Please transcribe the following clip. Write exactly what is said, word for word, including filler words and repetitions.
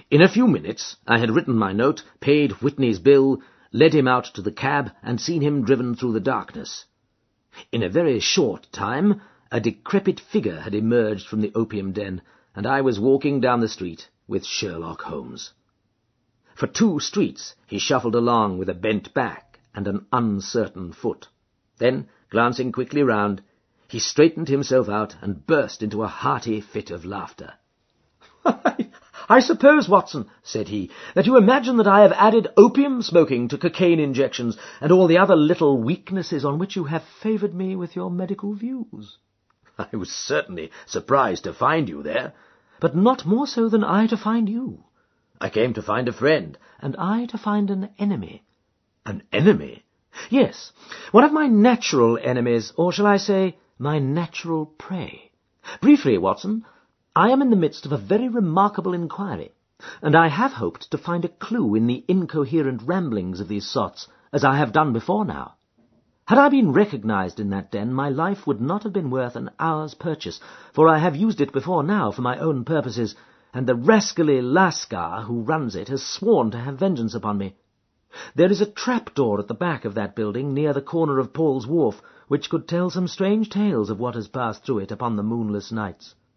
In a few minutes I had written my note, paid Whitney's bill, led him out to the cab, and seen him driven through the darkness. In a very short time a decrepit figure had emerged from the opium den, and I was walking down the street with Sherlock Holmes. For two streets he shuffled along with a bent back and an uncertain foot. Then, glancing quickly round, he straightened himself out and burst into a hearty fit of laughter. "I suppose, Watson," said he, "that you imagine that I have added opium smoking to cocaine injections and all the other little weaknesses on which you have favoured me with your medical views." "I was certainly surprised to find you there." "But not more so than I to find you." "I came to find a friend." "And I to find an enemy." "An enemy?" "Yes, one of my natural enemies, or shall I say, my natural prey. Briefly, Watson, I am in the midst of a very remarkable inquiry, and I have hoped to find a clue in the incoherent ramblings of these sots, as I have done before now. Had I been recognized in that den, my life would not have been worth an hour's purchase, for I have used it before now for my own purposes, and the rascally Lascar who runs it has sworn to have vengeance upon me. There is a trap-door at the back of that building, near the corner of Paul's Wharf, which could tell some strange tales of what has passed through it upon the moonless nights.